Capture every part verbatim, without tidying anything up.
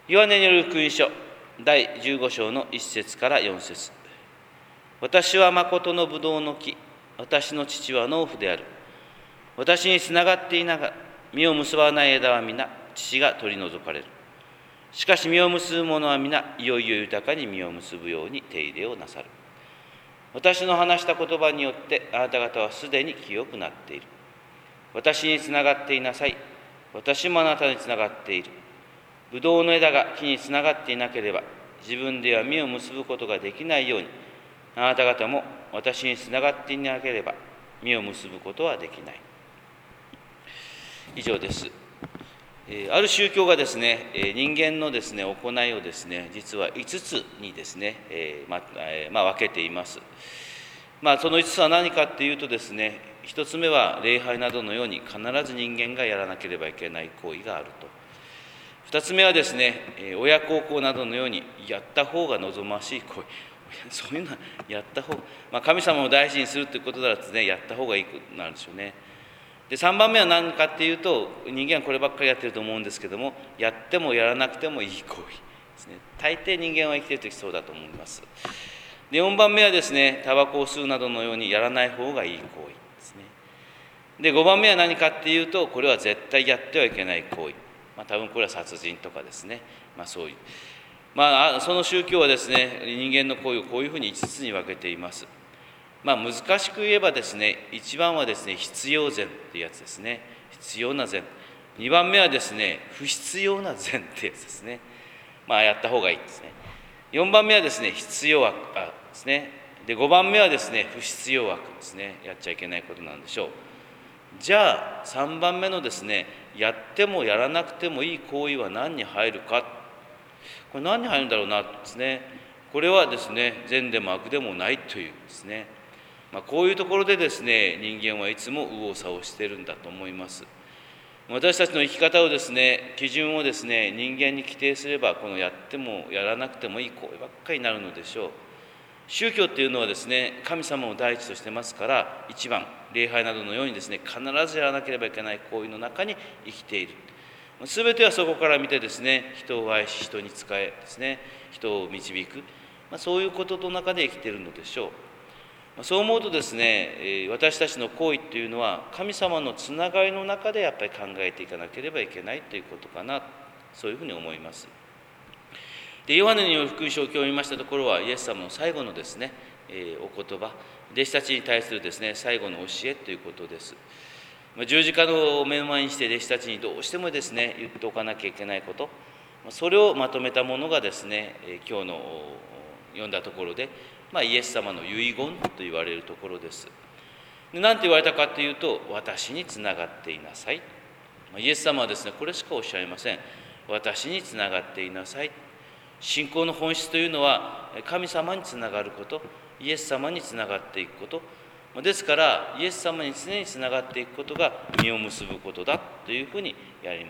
ヨハネによる福音書だいじゅうご章のいち節からよん節。私は誠のブドウの木、私の父は農夫である。私につながっていながら実を結ばない枝は皆父が取り除かれる。しかし実を結ぶ者は皆いよいよ豊かに実を結ぶように手入れをなさる。私の話した言葉によってあなた方はすでに清くなっている。私につながっていなさい。私もあなたにつながっている。ブドウの枝が木につながっていなければ自分では実を結ぶことができないように、あなた方も私につながっていなければ実を結ぶことはできない。以上です。ある宗教がですね、人間のですね行いをですね、実はいつつにですね、えーまえーまあ、分けています。まあ、そのいつつは何かっていうとですね、一つ目は礼拝などのように必ず人間がやらなければいけない行為があると。二つ目はですね、親孝行などのようにやった方が望ましい行為。そういうのはやった方が、まあ、神様を大事にするということだとですね、やった方がいいことなんでしょうね。で、さんばんめは何かっていうと、人間はこればっかりやってると思うんですけども、やってもやらなくてもいい行為ですね。大抵人間は生きているときそうだと思います。で、よんばんめはですね、タバコを吸うなどのようにやらない方がいい行為ですね。で、ごばんめは何かっていうと、これは絶対やってはいけない行為。まあ、多分これは殺人とかですね。まあ、そういう。まあ、その宗教はですね、人間の行為をこういうふうにいつつに分けています。まあ、難しく言えばですね、いちばんはですね、必要善っていうやつですね。必要な善。にばんめはですね、不必要な善ってやつですね。まあ、やった方がいいですね。よんばんめはですね、必要悪ですね。で、ごばんめはですね、不必要悪ですね。やっちゃいけないことなんでしょう。じゃあ、さんばんめのですね、やってもやらなくてもいい行為は何に入るか。これ何に入るんだろうなですね。これはですね、善でも悪でもないというですね。まあ、こういうところでですね、人間はいつも右往左往しているんだと思います。私たちの生き方をですね、基準をですね、人間に規定すれば、このやってもやらなくてもいい行為ばっかりになるのでしょう。宗教っていうのはですね、神様を第一としてますから、一番、礼拝などのようにですね、必ずやらなければいけない行為の中に生きている。すべてはそこから見てですね、人を愛し、人に仕えですね、人を導く、まあ、そういうことの中で生きているのでしょう。そう思うとですね、私たちの行為っていうのは神様のつながりの中でやっぱり考えていかなければいけないということかな、そういうふうに思います。で、ヨハネによる福音書を今日見ましたところは、イエス様の最後のですね、えー、お言葉、弟子たちに対するですね、最後の教えということです。十字架を目の前にして弟子たちにどうしてもですね、言っておかなきゃいけないこと、それをまとめたものがですね、今日の読んだところで、まあ、イエス様の遺言と言われるところです。何て言われたかというと、私につながっていなさい。イエス様はですね、これしかおっしゃいません。私につながっていなさい。信仰の本質というのは、神様につながること、イエス様につながっていくこと。ですから、イエス様に常につながっていくことが実を結ぶことだというふうにやります。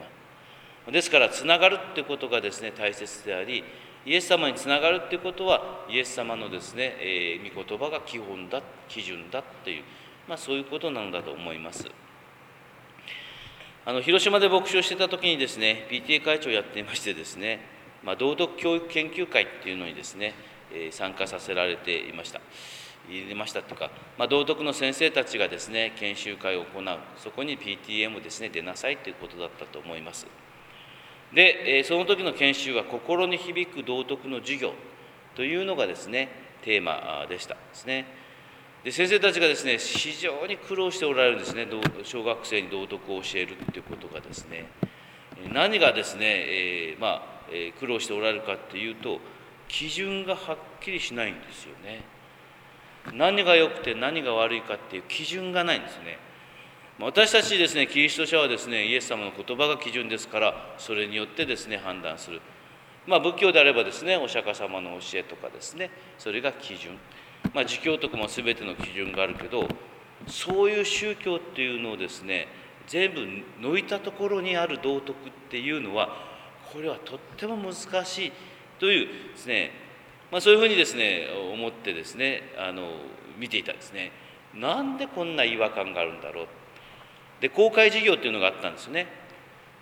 ですから、つながるということがですね、大切であり、イエス様につながるということは、イエス様のですね、えー、御言葉が基本だ、基準だという、まあ、そういうことなのだと思います。あの広島で牧師をしていた時にですね、ピーティーエー 会長をやっていましてですね、まあ、道徳教育研究会っていうのにですね、えー、参加させられていました。入れましたというか、まあ、道徳の先生たちがですね、研修会を行う、そこに ピーティーエー もですね、出なさいということだったと思います。で、その時の研修は心に響く道徳の授業というのがですね、テーマでしたですね。で、先生たちがですね、非常に苦労しておられるんですね、小学生に道徳を教えるということがですね、何がですね、えー、まあ、えー、苦労しておられるかというと、基準がはっきりしないんですよね。何が良くて何が悪いかっていう基準がないんですね。私たちですね、キリスト者はですね、イエス様の言葉が基準ですから、それによってですね、判断する。まあ、仏教であればですね、お釈迦様の教えとかですね、それが基準。まあ、自教徳も全ての基準があるけど、そういう宗教っていうのをですね、全部抜いたところにある道徳っていうのは、これはとっても難しいというですね、まあ、そういうふうにですね、思ってですね、あの見ていたんですね。なんでこんな違和感があるんだろう。で、公開授業っていうのがあったんですね。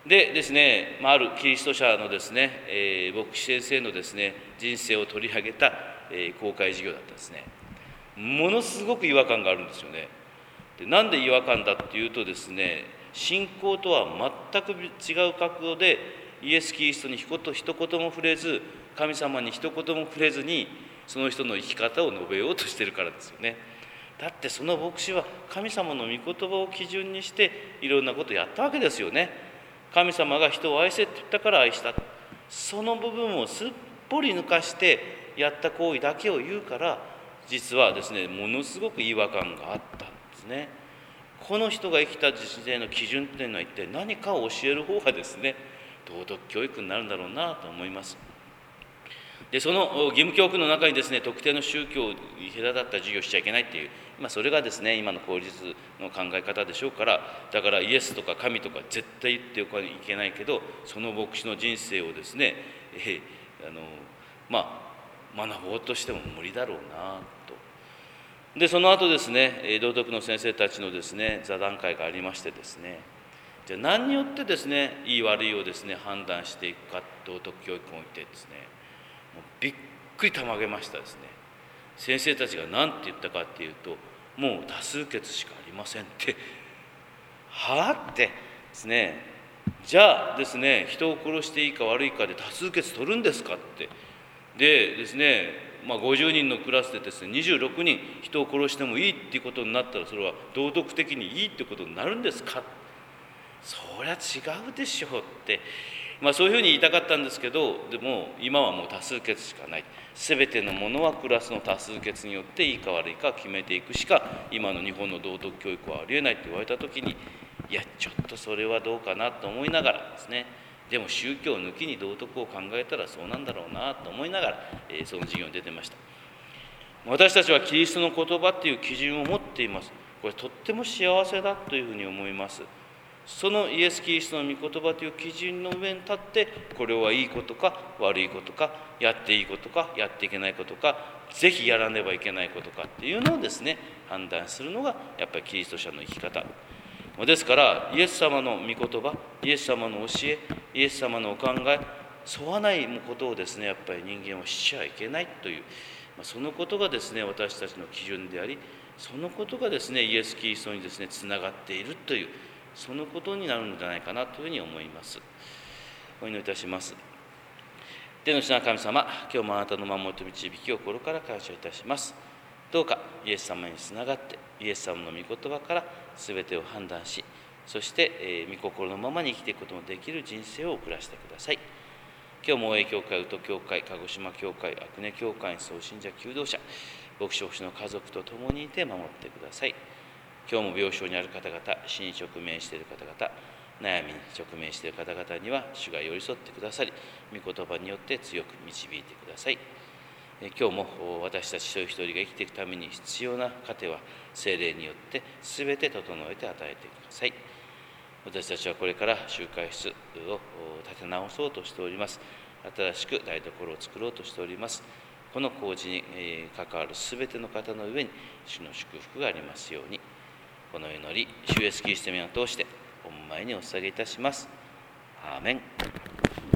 でですね、あるキリスト者のですね、えー、牧師先生のですね、人生を取り上げた、えー、公開授業だったんですね。ものすごく違和感があるんですよね。で、なんで違和感だっていうとですね、信仰とは全く違う角度でイエス・キリストに一言も触れず、神様に一言も触れずに、その人の生き方を述べようとしているからですよね。だってその牧師は神様の御言葉を基準にしていろんなことをやったわけですよね。神様が人を愛せって言ったから愛した。その部分をすっぽり抜かしてやった行為だけを言うから、実はですね、ものすごく違和感があったんですね。この人が生きた人生の基準というのは一体何かを教える方がですね、道徳教育になるんだろうなと思います。で、その義務教育の中にですね、特定の宗教に隔たった授業をしちゃいけないっていう、まあ、それがですね、今の公立の考え方でしょうから、だからイエスとか神とか絶対言っておかないといけないけど、その牧師の人生をですね、えー、あのまあ学ぼうとしても無理だろうなと。で、その後ですね、道徳の先生たちのですね、座談会がありましてですね、じゃあ何によってですね、いい悪いをですね、判断していくか、道徳教育においてですね、もうびっくりたまげましたですね。先生たちが何て言ったかっていうと、もう多数決しかありませんって、はあってですね、じゃあですね、人を殺していいか悪いかで多数決取るんですかって。でですね、まあ、ごじゅうにんのクラスでですね、にじゅうろくにん人を殺してもいいっていうことになったら、それは道徳的にいいってことになるんですか。そりゃ違うでしょうって、まあ、そういうふうに言いたかったんですけど、でも今はもう多数決しかない。全てのものはクラスの多数決によっていいか悪いか決めていくしか今の日本の道徳教育はありえないって言われた時に、いやちょっとそれはどうかなと思いながらですね、でも宗教を抜きに道徳を考えたらそうなんだろうなと思いながら、えー、その授業に出てました。私たちはキリストの言葉っていう基準を持っています。これとっても幸せだというふうに思います。そのイエス・キリストの御言葉という基準の上に立って、これはいいことか悪いことか、やっていいことかやっていけないことか、ぜひやらねばいけないことかっていうのをですね、判断するのがやっぱりキリスト者の生き方ですから、イエス様の御言葉、イエス様の教え、イエス様のお考え、沿わないことをですね、やっぱり人間はしちゃいけないという、そのことがですね、私たちの基準であり、そのことがですね、イエス・キリストにですね、つながっているという、そのことになるのではないかなというふうに思います。お祈りいたします。天の父なる神様、今日もあなたの守りと導きを心から感謝いたします。どうかイエス様につながって、イエス様の御言葉から全てを判断し、そして、えー、御心のままに生きていくことのできる人生を送らせてください。今日も大江教会、宇都教会、鹿児島教会、阿久根教会、総信者求道者、牧師牧師の家族と共にいて守ってください。今日も病床にある方々、死に直面している方々、悩みに直面している方々には主が寄り添ってくださり、御言葉によって強く導いてください。今日も私たち一人一人が生きていくために必要な糧は聖霊によって全て整えて与えてください。私たちはこれから集会室を立て直そうとしております。新しく台所を作ろうとしております。この工事に関わる全ての方の上に主の祝福がありますように、この祈り、主イエスキリストの名を通して御前にお捧げいたします。アーメン。